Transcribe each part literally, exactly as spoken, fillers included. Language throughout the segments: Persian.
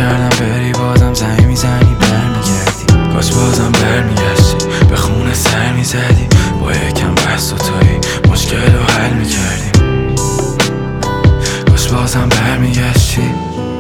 کردم بری بازم زنگ میزنی برمیگردی. کاش بازم برمیگشتی به خونه سر میزدی، با یکم بحث و تویی مشکل رو حل میکردیم. کاش بازم برمیگشتی.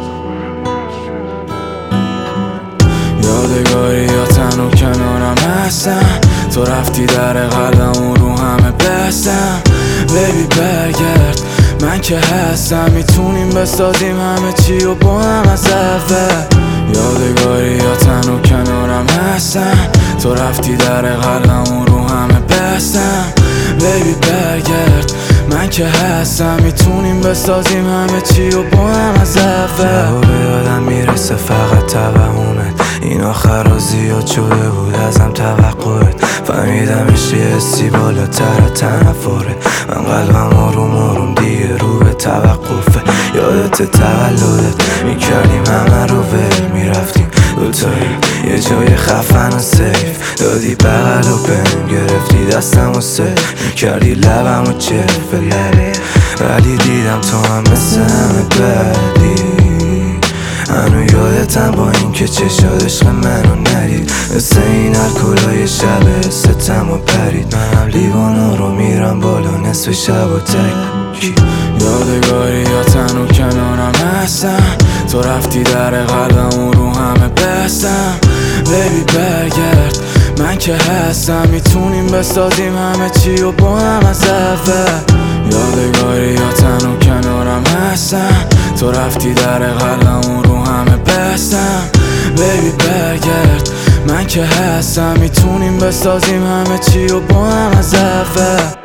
یادگاریاتن و کنارم هستن، تو رفتی در قلبم و رو همه بستم. بیبی برگرد، من که هستم، میتونیم بسازیم همه چی و با هم از اول. یادگاریاتن و کنارم هستن، تو رفتی در قلبم و رو همه بستم. بیبی برگرد، من که هستم، میتونیم بسازیم همه چی و با هم از اول. جواب یادم میرسه فقط توهمت، این آخر ها زیاد شده بود ازم توقعت. فهمیدم عشقی حسی بالاتر از تنفره، من قلبم آروم آروم دیگه رو به توقفه. یادت تولدت میکردیم همه رو ول، میرفتیم دوتایی یه جای خفن و سیف. دادی بغل و بهم گرفتی دستم و سیف، میکردی لبم و چف به لبه، ولی دیدم تو هم مثل همه بدی. هنو یادتم با این که چشاد عشق منو ندید، مثل این الکلای شب ستم و پرید. منم لیوانا رو میرم بالا نصف شب و تکی. یادگاریاتن و کنارم هستن، تو رفتی در قلبم و رو همه بستم. بیبی برگرد، من که هستم، میتونیم بسازیم همه چی و با هم از اول. یادگاریاتن و کنارم هستن، تو رفتی در قلبم و رو همه بستم. بیبی برگرد، من که هستم، میتونیم بسازیم همه چی و با هم از اول.